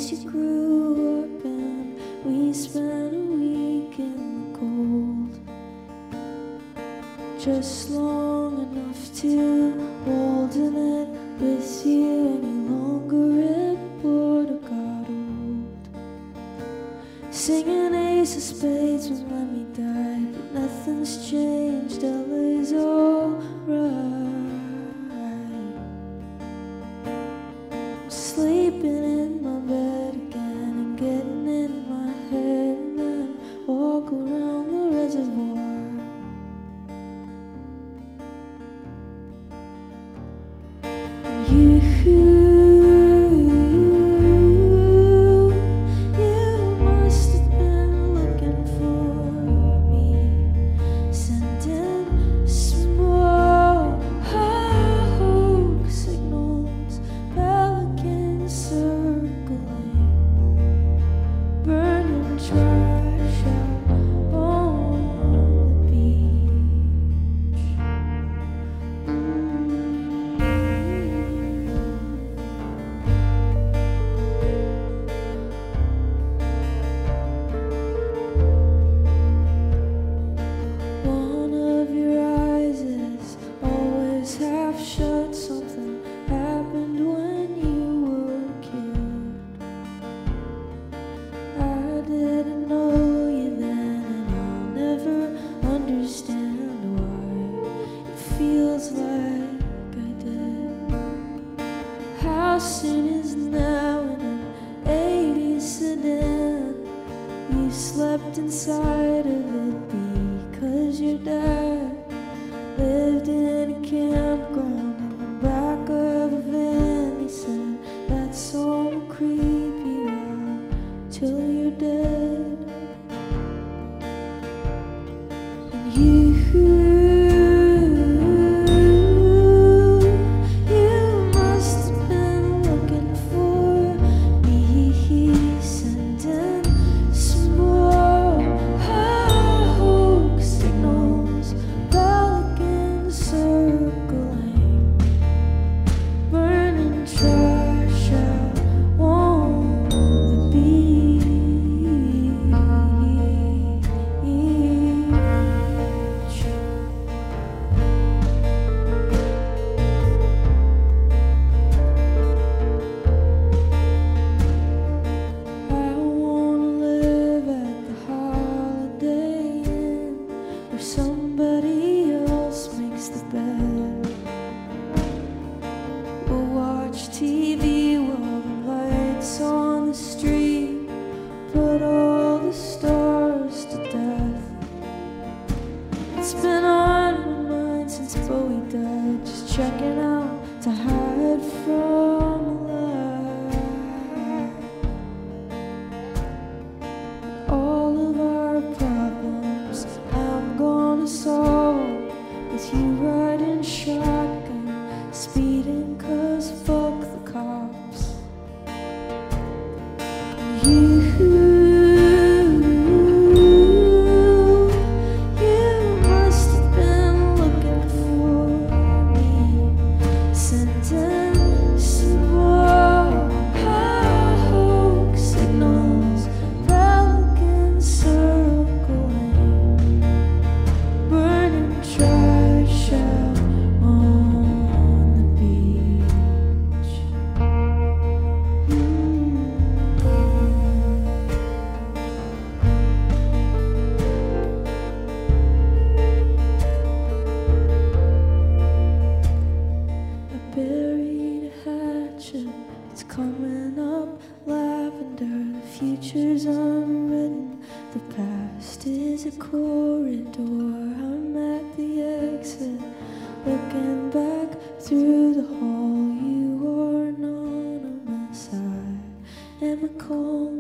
place you grew up in. We spent a week in the cold, just long enough to hold in it with you any longer. It would have got old. Singing Ace of Spades when Lemmy died, but nothing's changed. LA's alright. I'm sleeping in my bed again and getting in my head, and then walk around the reservoir. You must have been looking for me, sending small hoax signals, pelicans circling, burning trash out on the beach. One of your eyes is always half shut. Something happened when you were a kid. I didn't know you then, and I'll never understand why it feels like I did. How soon is now in an 80s sedan? You slept inside of it because your dad lived in a campground in the back of a van. He said, that's all will creep you out till you're dead. And you must have been looking for me, sending small hoax signals, pelicans circling, burning trash out on the beach. I wanna live at the Holiday Inn, where somebody else makes the bed. We'll watch TV while the lights on the street put all the stars to death. It's been on my mind since Bowie died, just checking out to hide from life. All of our problems I'm gonna solve with you riding shotgun, speeding 'cause fuck the cops. You must have been looking for me, sending small hoax signals, pelicans circling, burning trash out on the beach. I buried a hatchet, it's coming up lavender. The future's unwritten, the past is a corridor. I'm at the exit, looking back through the hall. You are anonymous, I am a call